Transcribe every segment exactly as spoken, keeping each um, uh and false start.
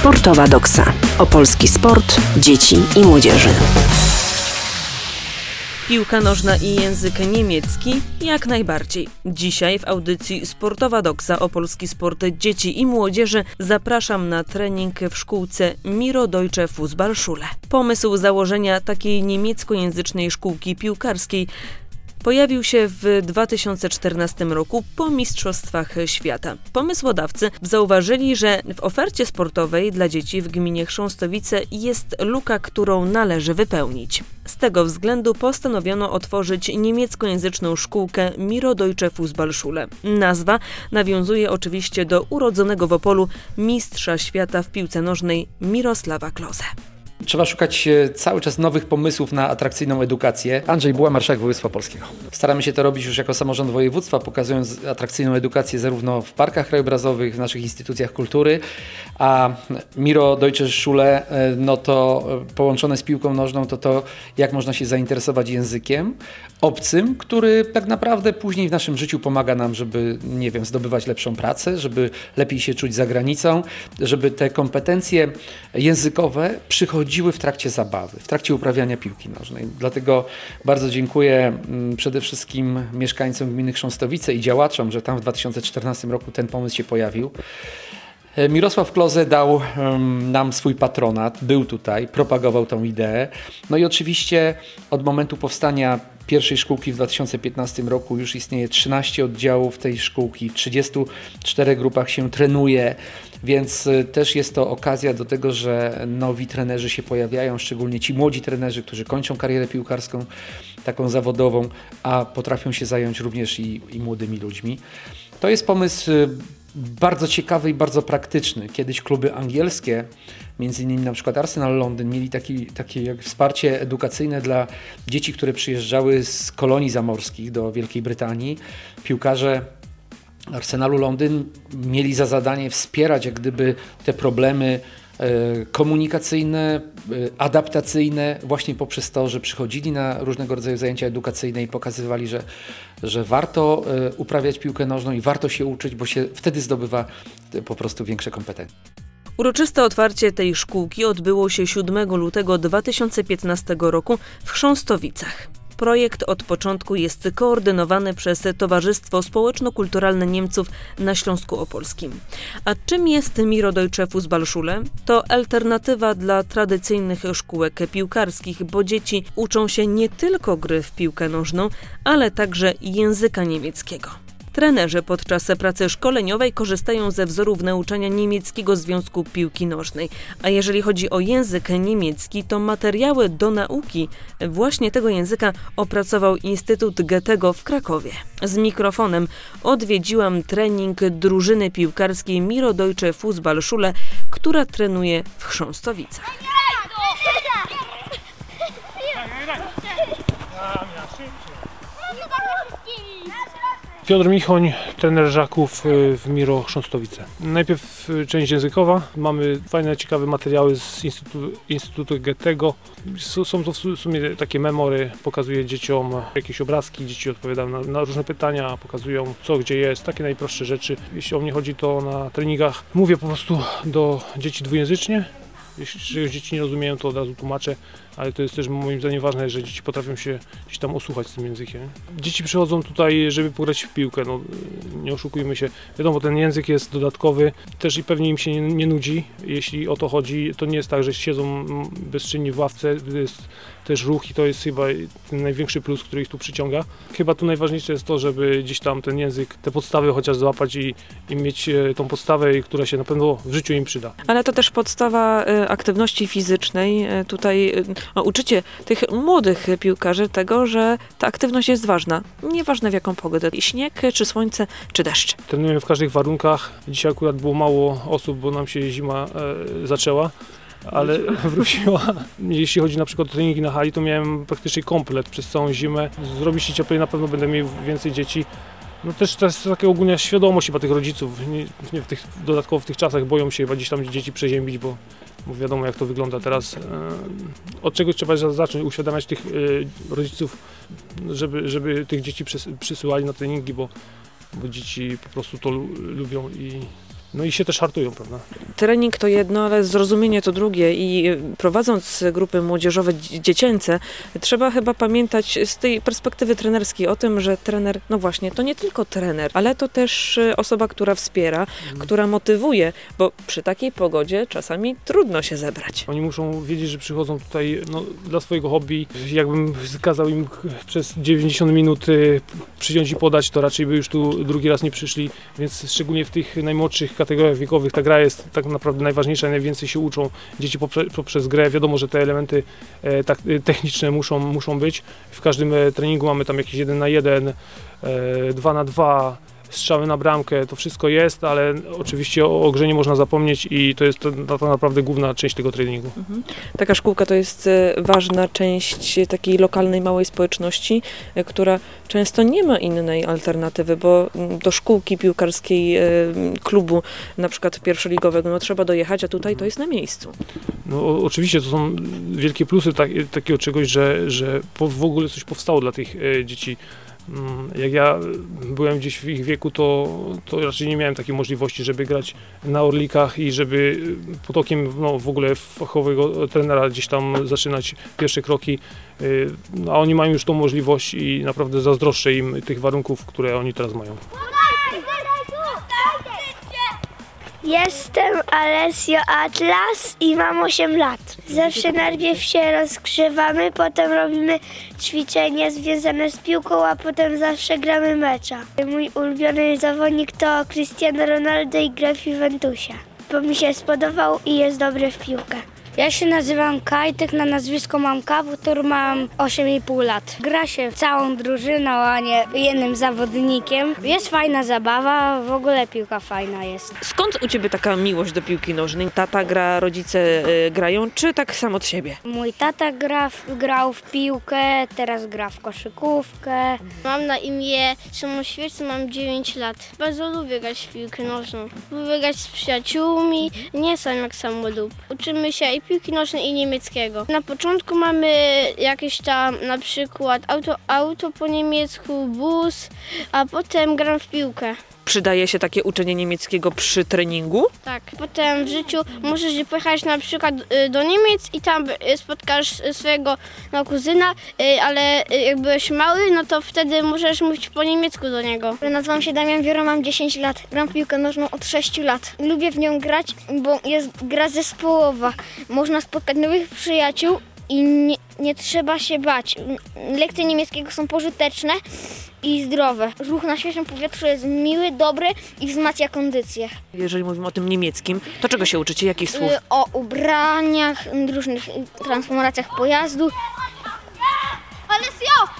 Sportowa Doksa. Opolski sport, dzieci i młodzieży. Piłka nożna i język niemiecki? Jak najbardziej. Dzisiaj w audycji Sportowa Doksa Opolski sport dzieci i młodzieży zapraszam na trening w szkółce Miro Deutsche Fußballschule. Pomysł założenia takiej niemieckojęzycznej szkółki piłkarskiej pojawił się w dwa tysiące czternastym roku po Mistrzostwach Świata. Pomysłodawcy zauważyli, że w ofercie sportowej dla dzieci w gminie Chrząstowice jest luka, którą należy wypełnić. Z tego względu postanowiono otworzyć niemieckojęzyczną szkółkę Miro Deutsche Fußballschule. Nazwa nawiązuje oczywiście do urodzonego w Opolu mistrza świata w piłce nożnej Mirosława Klose. Trzeba szukać cały czas nowych pomysłów na atrakcyjną edukację. Andrzej Buła, marszałek województwa polskiego. Staramy się to robić już jako samorząd województwa, pokazując atrakcyjną edukację zarówno w parkach krajobrazowych, w naszych instytucjach kultury, a Miro Deutsche Schule, no to połączone z piłką nożną, to to, jak można się zainteresować językiem obcym, który tak naprawdę później w naszym życiu pomaga nam, żeby, nie wiem, zdobywać lepszą pracę, żeby lepiej się czuć za granicą, żeby te kompetencje językowe przychodziły w trakcie zabawy, w trakcie uprawiania piłki nożnej. Dlatego bardzo dziękuję przede wszystkim mieszkańcom gminy Chrząstowice i działaczom, że tam w dwa tysiące czternastym roku ten pomysł się pojawił. Mirosław Klose dał um, nam swój patronat, był tutaj, propagował tą ideę. No i oczywiście od momentu powstania pierwszej szkółki w dwa tysiące piętnastym roku już istnieje trzynaście oddziałów tej szkółki, w trzydziestu czterech grupach się trenuje, więc też jest to okazja do tego, że nowi trenerzy się pojawiają, szczególnie ci młodzi trenerzy, którzy kończą karierę piłkarską, taką zawodową, a potrafią się zająć również i, i młodymi ludźmi. To jest pomysł bardzo ciekawy i bardzo praktyczny. Kiedyś kluby angielskie, między innymi na przykład Arsenal Londyn, mieli taki, takie jak wsparcie edukacyjne dla dzieci, które przyjeżdżały z kolonii zamorskich do Wielkiej Brytanii. Piłkarze Arsenalu Londyn mieli za zadanie wspierać jak gdyby te problemy komunikacyjne, adaptacyjne właśnie poprzez to, że przychodzili na różnego rodzaju zajęcia edukacyjne i pokazywali, że, że warto uprawiać piłkę nożną i warto się uczyć, bo się wtedy zdobywa po prostu większe kompetencje. Uroczyste otwarcie tej szkółki odbyło się siódmego lutego dwa tysiące piętnastego roku w Chrząstowicach. Projekt od początku jest koordynowany przez Towarzystwo Społeczno-Kulturalne Niemców na Śląsku Opolskim. A czym jest Miro Deutsche Fußballschule? To alternatywa dla tradycyjnych szkółek piłkarskich, bo dzieci uczą się nie tylko gry w piłkę nożną, ale także języka niemieckiego. Trenerzy podczas pracy szkoleniowej korzystają ze wzorów nauczania Niemieckiego Związku Piłki Nożnej. A jeżeli chodzi o język niemiecki, to materiały do nauki właśnie tego języka opracował Instytut Goethego w Krakowie. Z mikrofonem odwiedziłam trening drużyny piłkarskiej Miro Deutsche Fußballschule, która trenuje w Chrząstowicach. Piotr Michoń, trener Żaków w Miro Chrząstowice. Najpierw część językowa. Mamy fajne, ciekawe materiały z Instytutu, Instytutu Goethego. Są to w sumie takie memory, pokazuje dzieciom jakieś obrazki, dzieci odpowiadają na, na różne pytania, pokazują co, gdzie jest, takie najprostsze rzeczy. Jeśli o mnie chodzi, to na treningach mówię po prostu do dzieci dwujęzycznie. Jeśli czegoś dzieci nie rozumieją, to od razu tłumaczę, ale to jest też moim zdaniem ważne, że dzieci potrafią się gdzieś tam osłuchać z tym językiem. Dzieci przychodzą tutaj, żeby pograć w piłkę, no, nie oszukujmy się. Wiadomo, ten język jest dodatkowy, też i pewnie im się nie, nie nudzi, jeśli o to chodzi. To nie jest tak, że siedzą bezczynni w ławce, jest też ruch i to jest chyba ten największy plus, który ich tu przyciąga. Chyba tu najważniejsze jest to, żeby gdzieś tam ten język, te podstawy chociaż złapać i, i mieć tą podstawę, która się na pewno w życiu im przyda. Ale to też podstawa aktywności fizycznej. Tutaj no, uczycie tych młodych piłkarzy tego, że ta aktywność jest ważna. Nieważne w jaką pogodę. Śnieg, czy słońce, czy deszcz. Trenujemy w każdych warunkach. Dzisiaj akurat było mało osób, bo nam się zima e, zaczęła. Ale wróciła. Jeśli chodzi na przykład o treningi na hali, to miałem praktycznie komplet przez całą zimę. Zrobi się cieplej, na pewno będę miał więcej dzieci. No też to jest taka ogólna świadomość chyba tych rodziców. Nie, nie w tych, dodatkowo w tych czasach boją się chyba gdzieś tam dzieci przeziębić, bo, bo wiadomo jak to wygląda teraz. Od czegoś trzeba zacząć, uświadamiać tych rodziców, żeby, żeby tych dzieci przysyłali na treningi, bo, bo dzieci po prostu to lubią i no i się też hartują, prawda? Trening to jedno, ale zrozumienie to drugie i prowadząc grupy młodzieżowe, dziecięce, trzeba chyba pamiętać z tej perspektywy trenerskiej o tym, że trener, no właśnie, to nie tylko trener, ale to też osoba, która wspiera, mhm. która motywuje, bo przy takiej pogodzie czasami trudno się zebrać. Oni muszą wiedzieć, że przychodzą tutaj no, dla swojego hobby. Jakbym kazał im przez dziewięćdziesiąt minut przyjąć i podać, to raczej by już tu drugi raz nie przyszli, więc szczególnie w tych najmłodszych kategoriach wiekowych ta gra jest tak naprawdę najważniejsza, najwięcej się uczą dzieci poprzez, poprzez grę. Wiadomo, że te elementy e, tak, techniczne muszą, muszą być. W każdym e, treningu mamy tam jakieś jeden na jeden, e, dwa na dwa, strzały na bramkę, to wszystko jest, ale oczywiście o, o grze nie można zapomnieć i to jest to, to naprawdę główna część tego treningu. Mhm. Taka szkółka to jest ważna część takiej lokalnej, małej społeczności, która często nie ma innej alternatywy, bo do szkółki piłkarskiej klubu, na przykład pierwszoligowego, no trzeba dojechać, a tutaj to jest na miejscu. No o, oczywiście to są wielkie plusy tak, takiego czegoś, że, że po, w ogóle coś powstało dla tych e, dzieci. Jak ja byłem gdzieś w ich wieku, to, to raczej nie miałem takiej możliwości, żeby grać na Orlikach i żeby pod okiem no, w ogóle fachowego trenera gdzieś tam zaczynać pierwsze kroki. A oni mają już tą możliwość i naprawdę zazdroszczę im tych warunków, które oni teraz mają. Jestem Alessio Atlas i mam osiem lat. Zawsze najpierw się rozgrzewamy, potem robimy ćwiczenia związane z piłką, a potem zawsze gramy mecza. Mój ulubiony zawodnik to Cristiano Ronaldo i gra w Juventusie, bo mi się spodobał i jest dobry w piłkę. Ja się nazywam Kajtek, na nazwisko mam Kaptur, mam osiem i pół lat. Gra się całą drużyną, a nie jednym zawodnikiem. Jest fajna zabawa, w ogóle piłka fajna jest. Skąd u Ciebie taka miłość do piłki nożnej? Tata gra, rodzice y, grają, czy tak sam od siebie? Mój tata gra w, grał w piłkę, teraz gra w koszykówkę. Mam na imię Szymon Świeczny, mam dziewięć lat. Bardzo lubię grać w piłkę nożną. Lubię grać z przyjaciółmi, nie sam jak samolub. Uczymy się i piłki nożnej i niemieckiego. Na początku mamy jakieś tam na przykład auto, auto po niemiecku, bus, a potem gram w piłkę. Przydaje się takie uczenie niemieckiego przy treningu? Tak. Potem w życiu możesz pojechać na przykład do Niemiec i tam spotkasz swojego no, kuzyna, ale jak byłeś mały, no to wtedy możesz mówić po niemiecku do niego. Nazywam się Damian Wiora, mam dziesięć lat. Gram w piłkę nożną od sześciu lat. Lubię w nią grać, bo jest gra zespołowa. Można spotkać nowych przyjaciół i nie, nie trzeba się bać. Lekcje niemieckiego są pożyteczne i zdrowe. Ruch na świeżym powietrzu jest miły, dobry i wzmacnia kondycję. Jeżeli mówimy o tym niemieckim, to czego się uczycie? Jakich słów? O ubraniach, różnych transformacjach pojazdu. Alessio!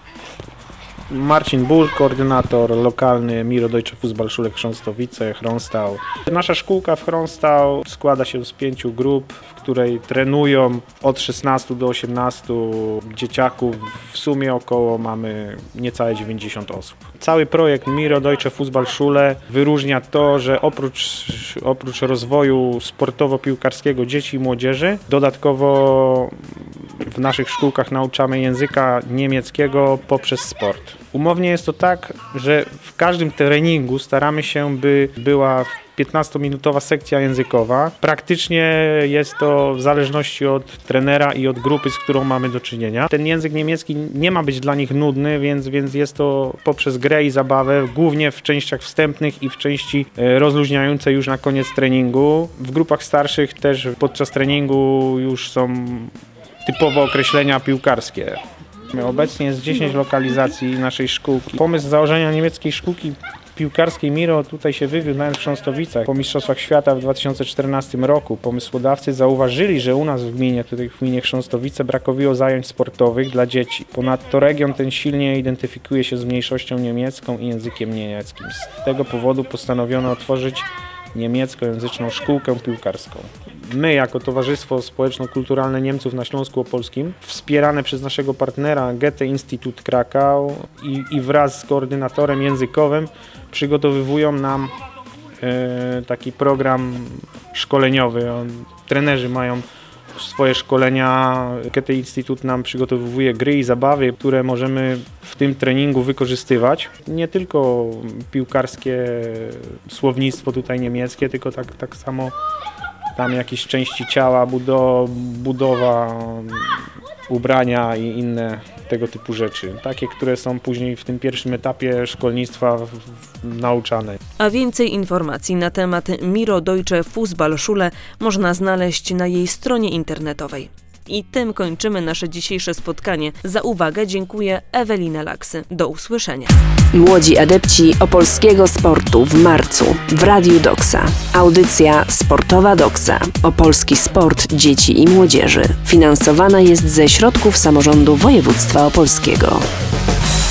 Marcin Ból, koordynator lokalny Miro Deutsche Fußballschule Chrząstowice, Chrąstał. Nasza szkółka w Chrąstał składa się z pięciu grup, w której trenują od szesnastu do osiemnastu dzieciaków. W sumie około mamy niecałe dziewięćdziesiąt osób. Cały projekt Miro Deutsche Fußballschule wyróżnia to, że oprócz, oprócz rozwoju sportowo-piłkarskiego dzieci i młodzieży, dodatkowo w naszych szkółkach nauczamy języka niemieckiego poprzez sport. Umownie jest to tak, że w każdym treningu staramy się, by była piętnastominutowa sekcja językowa. Praktycznie jest to w zależności od trenera i od grupy, z którą mamy do czynienia. Ten język niemiecki nie ma być dla nich nudny, więc, więc jest to poprzez grę i zabawę, głównie w częściach wstępnych i w części rozluźniającej już na koniec treningu. W grupach starszych też podczas treningu już są typowo określenia piłkarskie. Obecnie jest dziesięć lokalizacji naszej szkółki. Pomysł założenia niemieckiej szkółki piłkarskiej Miro tutaj się wywiódł nawet w Chrząstowicach. Po Mistrzostwach Świata w dwa tysiące czternastym roku pomysłodawcy zauważyli, że u nas w gminie, tutaj w gminie Chrząstowice, brakowało zajęć sportowych dla dzieci. Ponadto region ten silnie identyfikuje się z mniejszością niemiecką i językiem niemieckim. Z tego powodu postanowiono otworzyć niemieckojęzyczną szkółkę piłkarską. My, jako Towarzystwo Społeczno-Kulturalne Niemców na Śląsku Opolskim, wspierane przez naszego partnera Goethe-Institut Krakau i, i wraz z koordynatorem językowym przygotowywują nam e, taki program szkoleniowy. Trenerzy mają swoje szkolenia. Goethe Instytut nam przygotowuje gry i zabawy, które możemy w tym treningu wykorzystywać. Nie tylko piłkarskie słownictwo tutaj niemieckie, tylko tak, tak samo tam jakieś części ciała, budowa ubrania i inne tego typu rzeczy. Takie, które są później w tym pierwszym etapie szkolnictwa w, w, nauczane. A więcej informacji na temat Miro Deutsche Fußballschule można znaleźć na jej stronie internetowej. I tym kończymy nasze dzisiejsze spotkanie. Za uwagę dziękuję Ewelina Laksy. Do usłyszenia. Młodzi adepci opolskiego sportu w marcu w Radiu Doksa. Audycja Sportowa Doksa. Opolski sport dzieci i młodzieży. Finansowana jest ze środków samorządu województwa opolskiego.